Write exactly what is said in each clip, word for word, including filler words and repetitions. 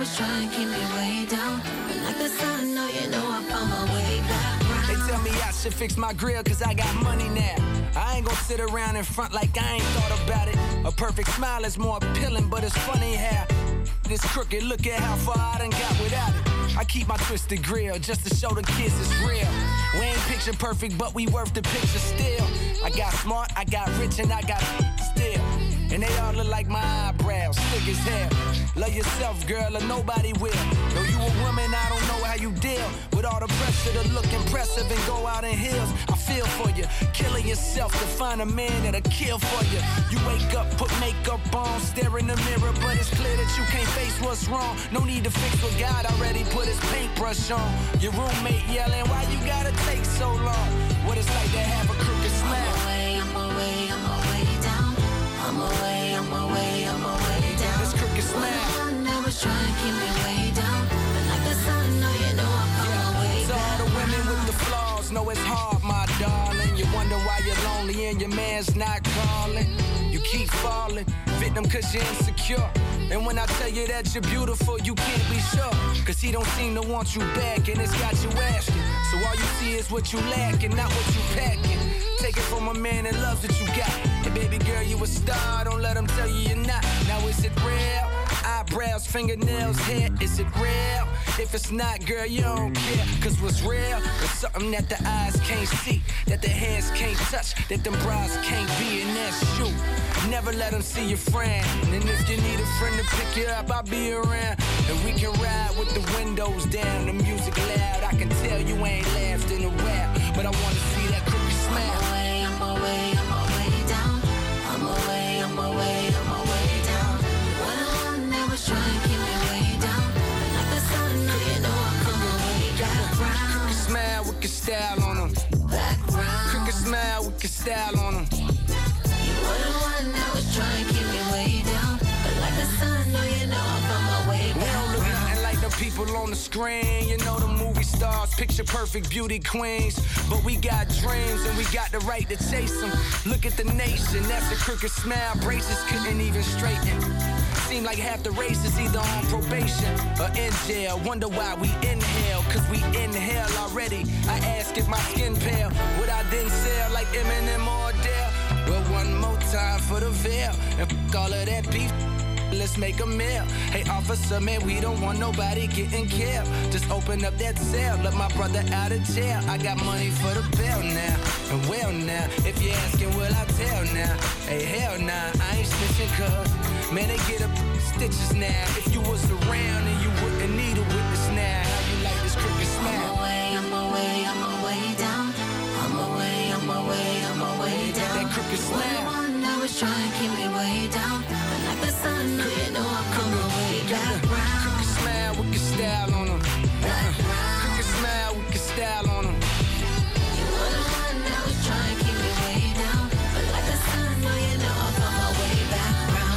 always try and keep me way down. But like the sun, no, you know I found my way back round. They tell me I should fix my grill cause I got money now. I ain't gon' sit around in front like I ain't thought about it. A perfect smile is more appealing, but it's funny how this crooked, look at how far I done got without it. I keep my twisted grill just to show the kids it's real. We ain't picture perfect, but we worth the picture still. I got smart, I got rich, and I got still. And they all look like my eyebrows, thick as hell. Love yourself, girl, or nobody will. Though you a woman, I don't know how you deal with all the pressure to look impressive and go out in heels. I feel for you, killing yourself to find a man that'll kill for you. You wake up, put makeup on, stare in the mirror, but it's clear that you can't face what's wrong. No need to fix what God already put his paintbrush on. Your roommate yelling, why you gotta take so long? What it's like to have a crooked smile. I'm away, I'm away, I'm away down. I'm away, I'm away, I'm away down. This crooked smile. Well, never try to keep me way down. But like the sun, no, you know I found my way to back. all the women with the flaws, know it's hard, my darling. You wonder why you're lonely and your man's not calling. You keep falling, victim cause you're insecure. And when I tell you that you're beautiful, you can't be sure. Cause he don't seem to want you back and it's got you asking. So all you see is what you lack and not what you packing. Take it from a man that loves what you got. And baby girl, you a star, don't let him tell you you're not. Now is it real? Eyebrows, fingernails, hair, is it real? If it's not, girl, you don't care. Cause what's real is something that the eyes can't see, that the hands can't touch, that them bras can't be, and that's you. Never let them see your friend. And if you need a friend to pick you up, I'll be around. And we can ride with the windows down, the music loud. I can tell you ain't laughed in a while, but I wanna see that crooked smile. I'm away, I'm away, I'm away down. I'm away, I'm away, I'm away down. When I'm never try and keep me way down. But like the sun, no, you know I come away back round. Crooked smile with your style on them. Back round. Crooked smile with your style on them. You were the one that was trying to keep me way down. But like the sun, no, you know I found my way back. We don't look nothing like the people on the screen. You know the movie stars, picture perfect beauty queens. But we got dreams and we got the right to chase them. Look at the nation, that's a crooked smile. Braces couldn't even straighten. Seem like half the race is either on probation or in jail. Wonder why we inhale, cause we inhale already. I ask if my skin pale, would I then sell like Eminem or Adele? Well, one more time for the veil, and f*** all of that beef, let's make a meal. Hey officer, man, we don't want nobody getting killed. Just open up that cell, let my brother out of jail. I got money for the bail now, and well now, if you're asking, will I tell now? Hey, hell nah, I ain't snitching cuz, man, they get up stitches now. If you was around and you wouldn't need a witness now. How you like this crooked smile? I'm away, I'm away, I'm away down. I'm away, I'm away, I'm away down. That crooked smile. One that was trying to keep me way down. But like the sun, no, you know I come away back round. Crooked smile with your style on them. Back round. Crooked smile with your style on them. You were the one that was trying to keep me way down. But like the sun, no, you know I found my way back round.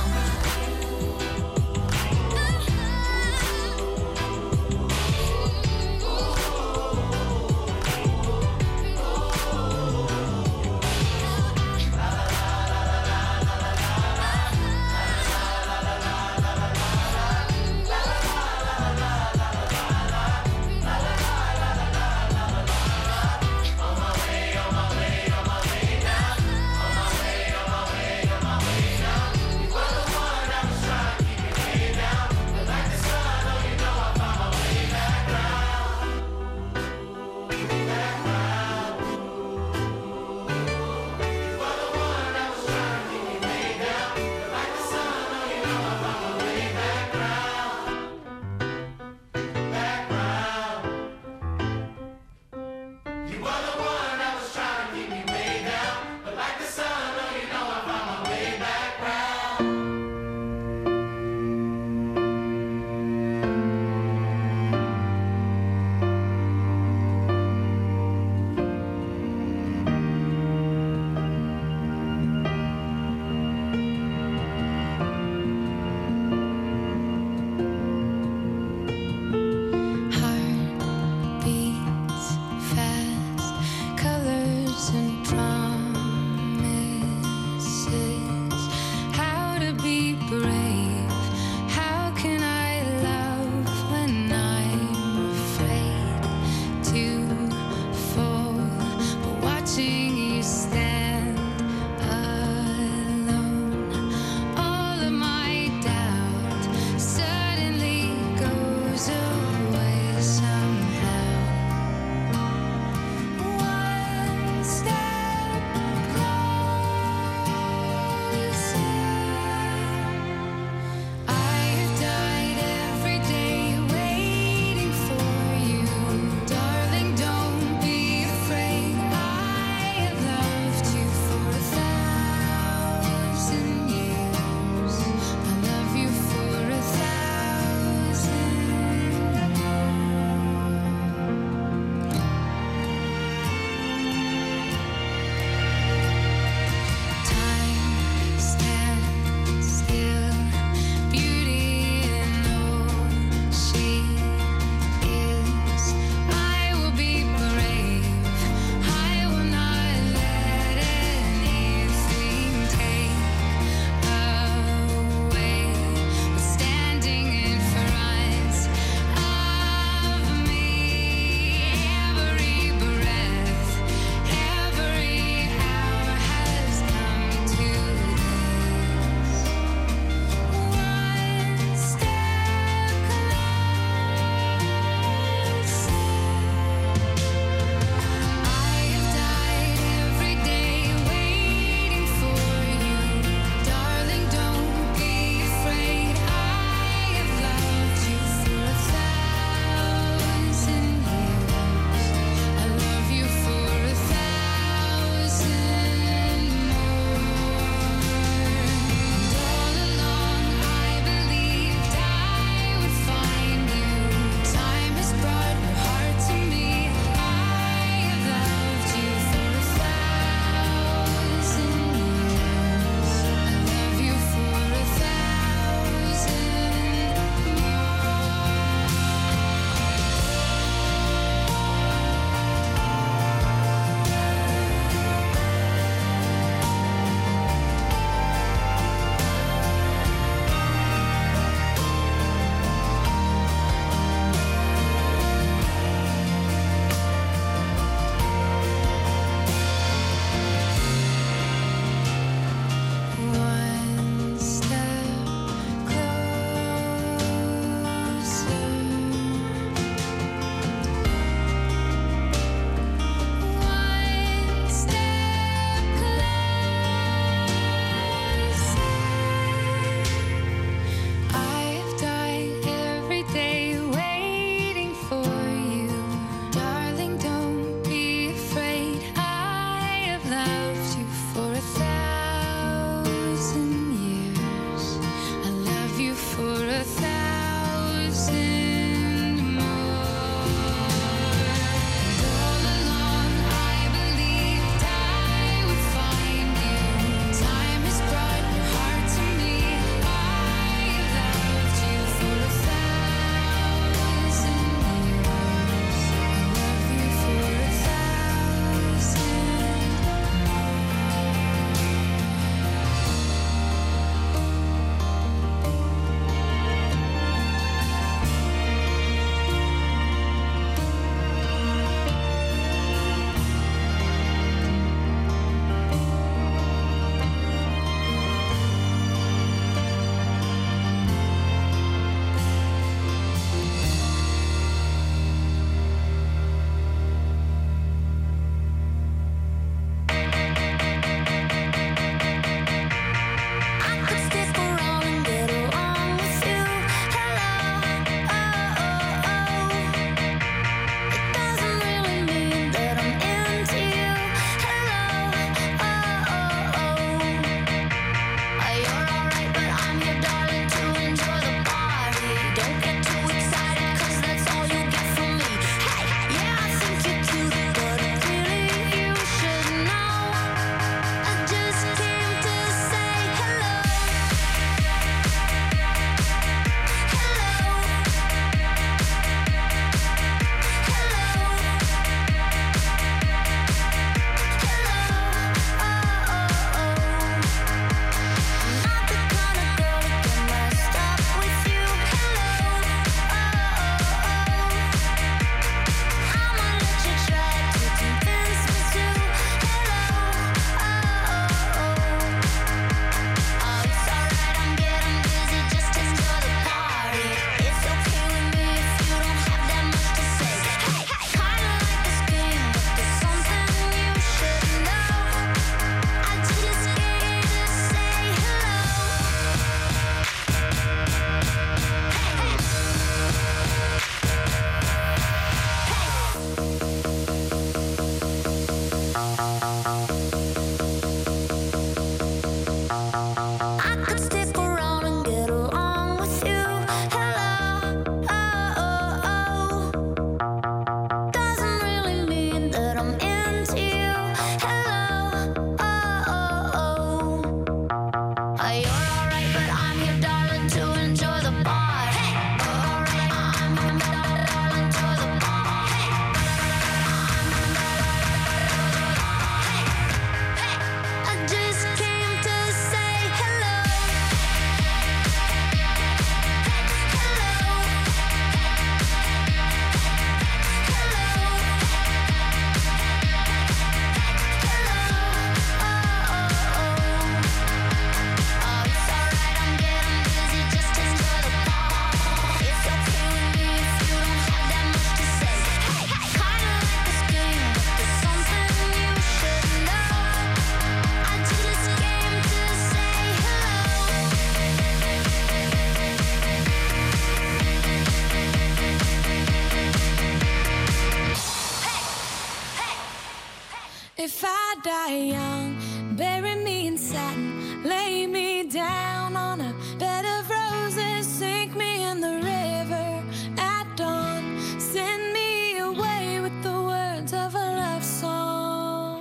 If I die young, bury me in satin, lay me down on a bed of roses, sink me in the river at dawn, send me away with the words of a love song.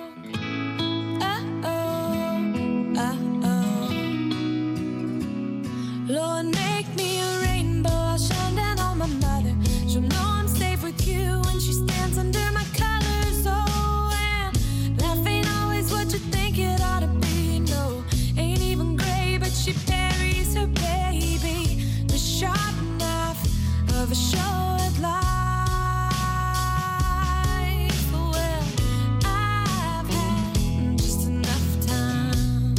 Oh-oh, oh-oh. Lord, make me a rainbow, I'll shine down on my mother. She'll know I'm safe with you when she stands under my colors. Oh, and life ain't always what you think it ought to be. No, ain't even gray, but she buries her baby. The sharp knife of a short life. Well, I've had just enough time.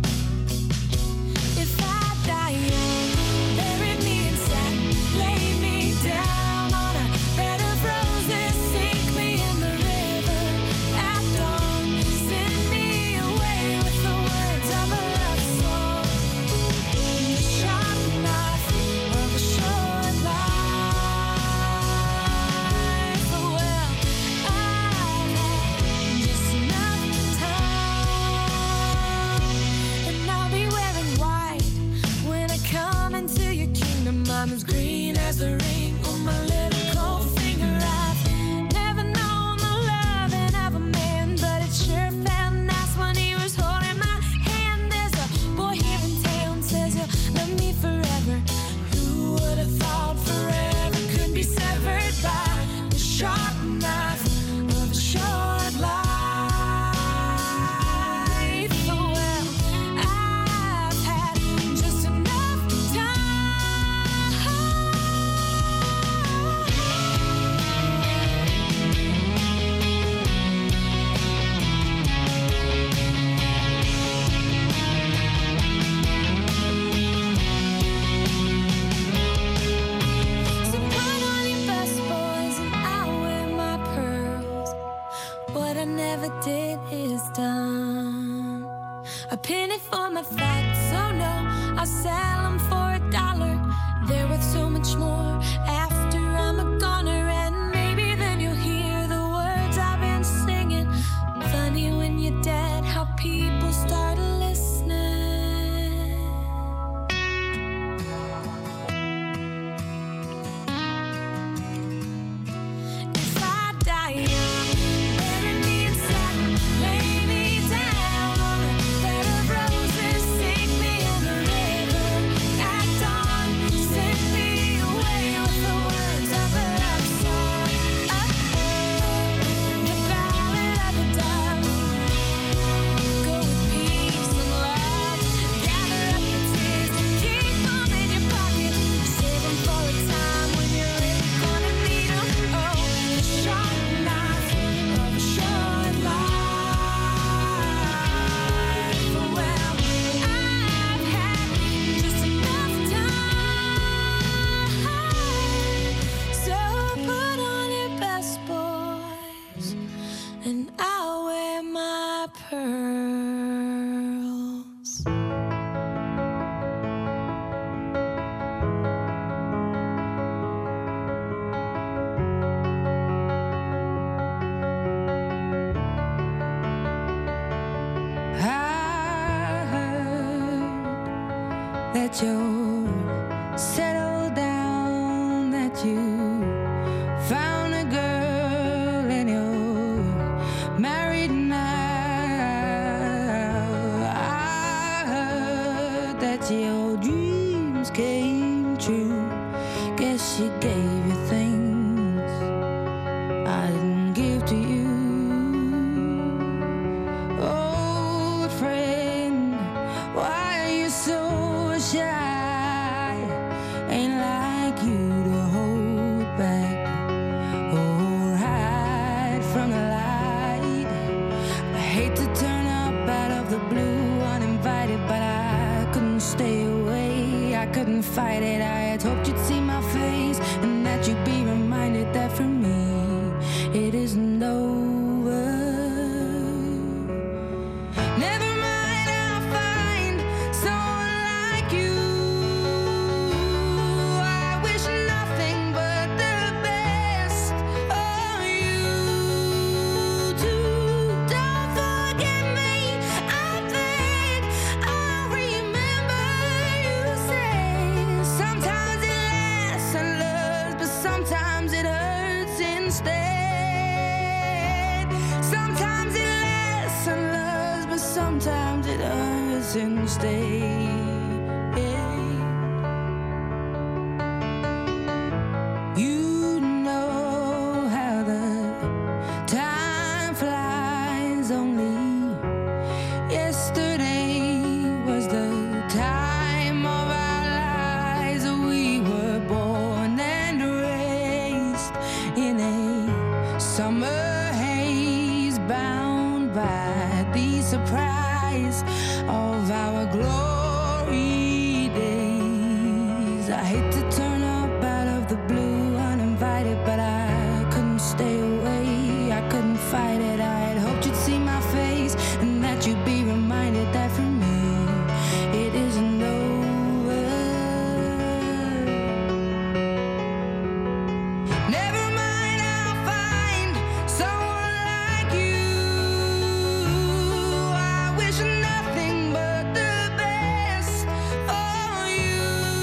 If I die young, bury me in satin, lay me down on a bed of roses, sink me in the river at dawn, send me away with the words of a love song. The sharp knife of a short life. Well, I've had just enough time, and I'll be wearing white when I come into your kingdom. I'm as green as the ring on my little cold finger. I've never known the loving of a man, but it sure felt nice when he was holding my hand. There's a boy here in town says he'll love me forever. Who would have thought forever could be severed by the sharp knife of a short life? Well, I've had just enough time. So put on your best boys and I'll wear my pearls. What I never did is done. A penny for my facts, oh no, I'll sell them for a dollar. They're worth so much more after I'm a goner, and maybe then you'll hear the words I've been singing. Funny when you're dead, how people start listening. If I die young, bury me in satin, lay me down on a bed of roses, sink me in the river at dawn, send me away with the words of a love song. Oh, the ballad of the dove. Go with peace and love. Gather up your tears and keep them in your pocket. Save them for a time when you're really gonna need 'em. Oh, the sharp knife of a short life. Well, I've had just enough time. So put on your best boys and I'll wear my pearls. I heard that you're settled down, that you found a girl and you're married now. I heard that your dreams came true. Guess she gave you things I didn't give to you. Oh, friend, why are you so shy? Ain't like you to hold instead. Sometimes it lasts and loves, but sometimes it hurts instead. You know how the time flies. Only yesterday was the time of our lives. We were born and raised in a summer haze, bound by the surprise of our glory days. I hate to turn up out of the blue uninvited, but I couldn't stay away. I couldn't fight it. I had hoped you'd see my face and that you'd be reminded that for me it isn't over. Never mind, I'll find someone like you. I wish nothing but the best for you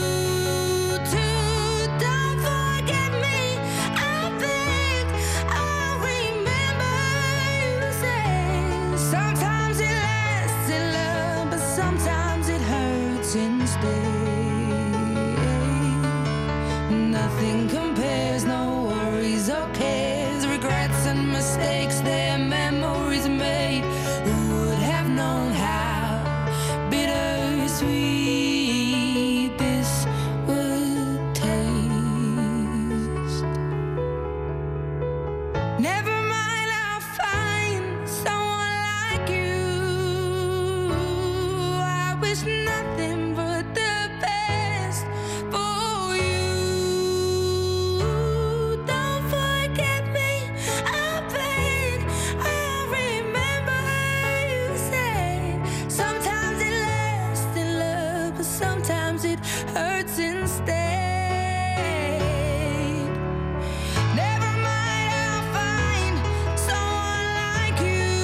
too. Don't forget me, I beg. I'll remember you said. Sometimes it lasts in love, but sometimes it hurts instead. Nothing compares, no worries or cares, regrets and mistakes, their memories made. Who would have known how bittersweet this would taste? Never mind, I'll find someone like you. I wish nothing but the best for you. Don't forget me, I beg. I'll remember you said. Sometimes it lasts in love, but sometimes it hurts instead. Never mind, I'll find someone like you.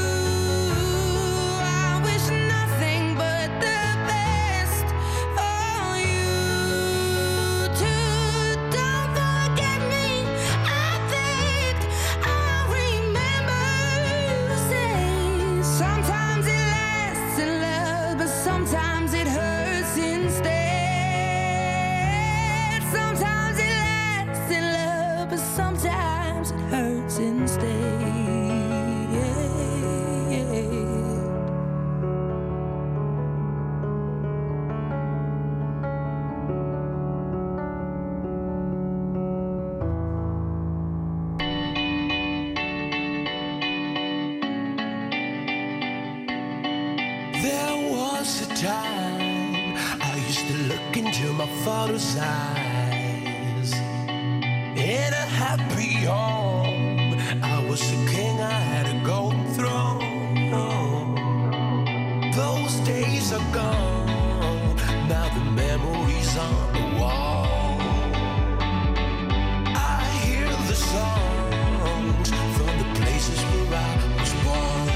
I wish nothing but the best for you too. Don't forget me, I beg. I'll remember you say. Sometimes it lasts in love, but sometimes it hurts instead. Sometimes it lasts in love, but sometimes it hurts instead. There was a time I used to look into my father's eyes. In a happy home, I was a king, I had a golden throne. Those days are gone, now the memories on the wall. I hear the songs from the places where I was born.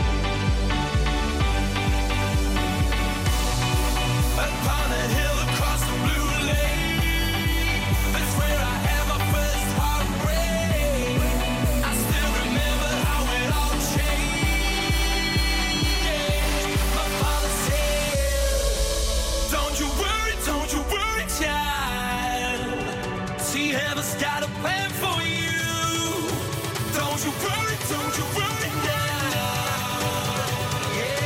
Upon a hill across the blue lake, that's where I had my first heartbreak. I still remember how it all changed. My father said, don't you worry, don't you worry, child. See, heaven's got a plan for you. Don't you worry, don't you worry now. Yeah.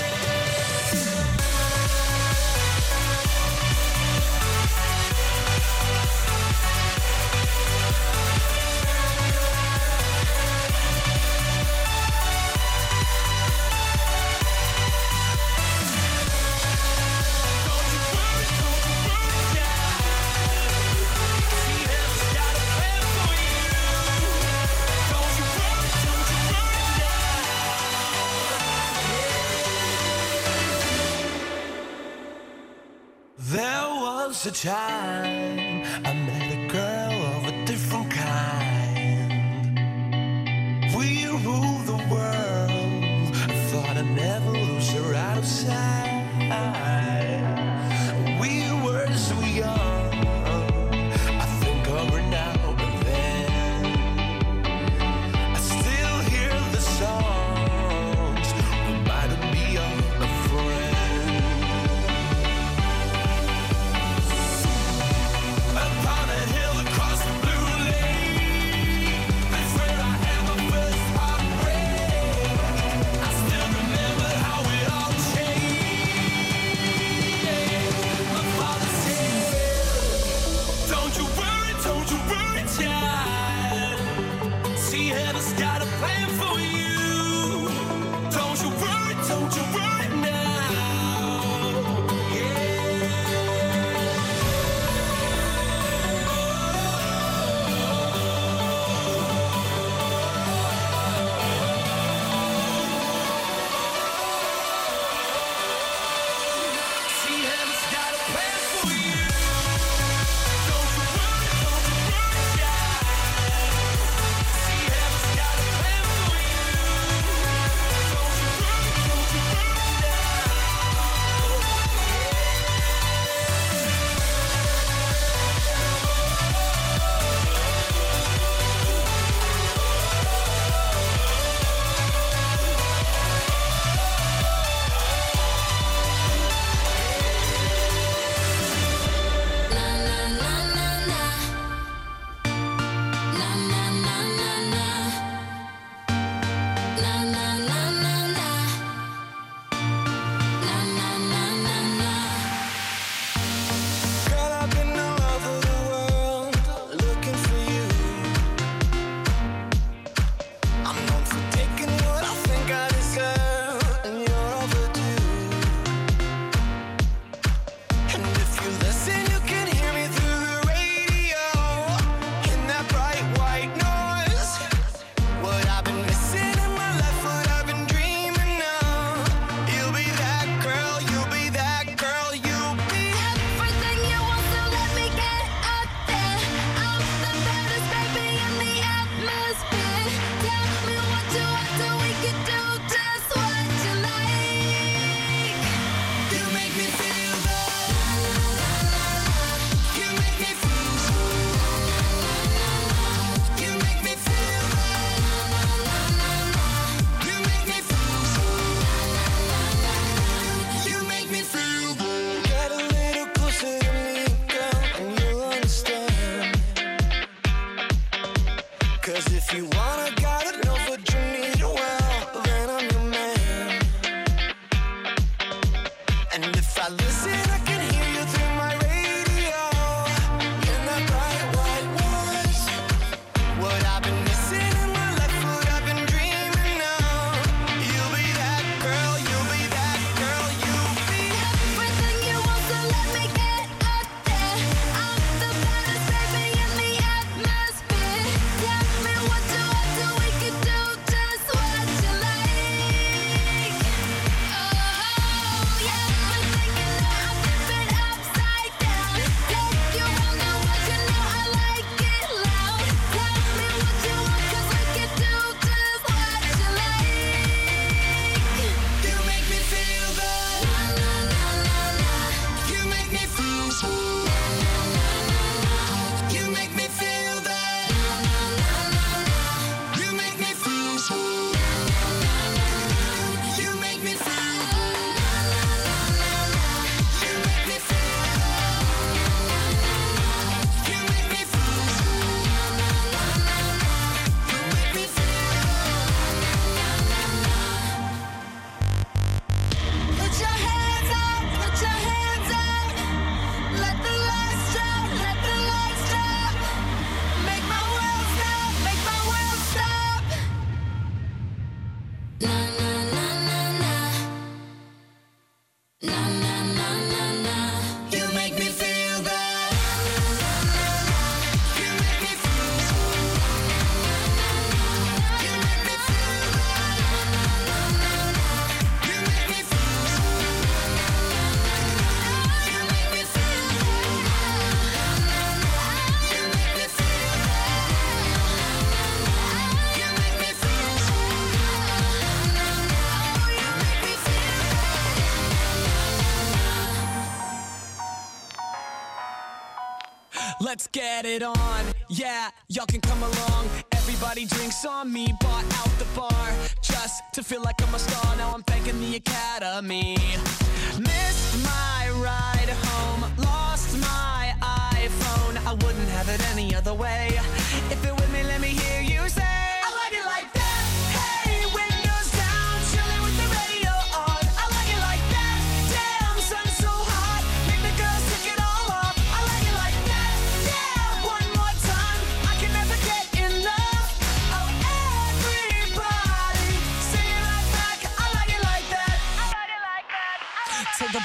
Don't you worry, don't you worry, child. See, heaven's got a plan for you. Don't you worry, don't you worry now. There was a time I met a girl of a different kind. We ruled the world. I thought I'd never lose her out of sight. We were so young. I think of her now and then. plan for you. Don't you worry, don't you worry now. Yeah. See, heaven's got a plan for you. Don't you worry, don't you worry, child. See, heaven's got a plan for you. Don't you worry, don't you worry, child. Girl, I've been all over the world looking for you. I'm known for taking what I think I deserve, and you're overdue. And if you listen, you can hear me through the radio in that bright white noise. What I've been missing in my life, what I've been dreaming of. You'll be that girl, you'll be that girl, you'll be Everything you want, so let me get up there. I'm the baddest baby in the atmosphere. Tell me what you want, so we can do just what you like. You make me feel that. You make me feel so. You make me feel that. You make me feel so. You make me feel good. Get a little closer to me, girl, and you'll understand. 'Cause if you wanna, gotta know what you need, well, then I'm your man. And if I listen, I can hear you through my radio in that bright white noise. What I've been missing in my life, what I've been dreaming of. You'll be that girl, you'll be that girl, you'll be Everything you want, so let me get up there. I'm the baddest baby in the atmosphere. Tell me what you want, so we can do just what you like. Oh yeah, I'm thinking that I flip it upside down. Take you around the world, you know I like it loud. Tell me what you want, 'cause we can do just what you like. You make me feel that. You make me feel so. You make me feel that. You make me feel so. You make me feel You make me feel You make me feel You make me Put your hands up, put your hands up. Let the lights drop, let the lights drop. Make my world stop, make my world stop. Na na na na na. Na na na na na. You make me feel that. You make me feel so. You make me feel that. You make me feel so. You make me feel that. You make me feel that. You make me feel so. You make me feel Let's get it on, yeah, y'all can come along. Everybody drinks on me, bought out the bar just to feel like I'm a star. Now I'm thanking the Academy. Missed my ride home, lost my iPhone. I wouldn't have it any other way. If you're with me, let me hear you say, I like it like that. Hey, windows down, chilling with the radio on. I like it like that. Damn, sun's so hot, make the girls take it all off. I like it like that. Yeah, one more time, I can never get enough. Oh, everybody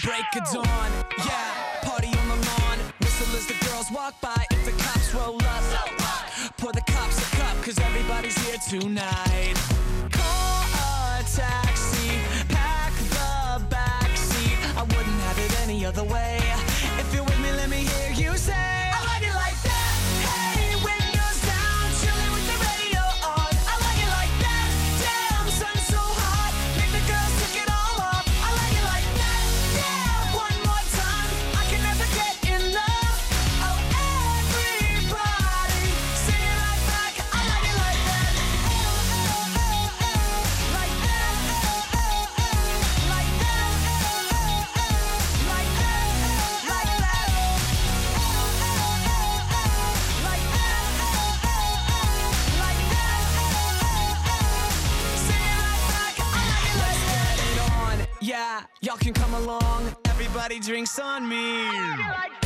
break of dawn. Yeah, party on the lawn. Whistle as the girls walk by. If the cops roll up, pour the cops a cup, cause everybody's here tonight. Call a taxi, pack the backseat. I wouldn't have it any other way. If you're with me, let me hear you say, I like it like that. Hey, windows down, chilling with the radio on. I like it like that. Damn, sun's so hot, make the girls take it all off. I like it like that. Yeah, one more time, I can never get enough. Oh, everybody, sing it right back. I like it like that. Oh, oh, oh, oh, like that. Oh, oh, oh, like that. Oh, oh, oh, like that. Like that. Oh, oh, oh, like that. Oh, oh, oh, like that. Oh, oh, oh, sing it right back. I like it like that. Let's get it on. Yeah, y'all can come along. Everybody drinks on me. I like it like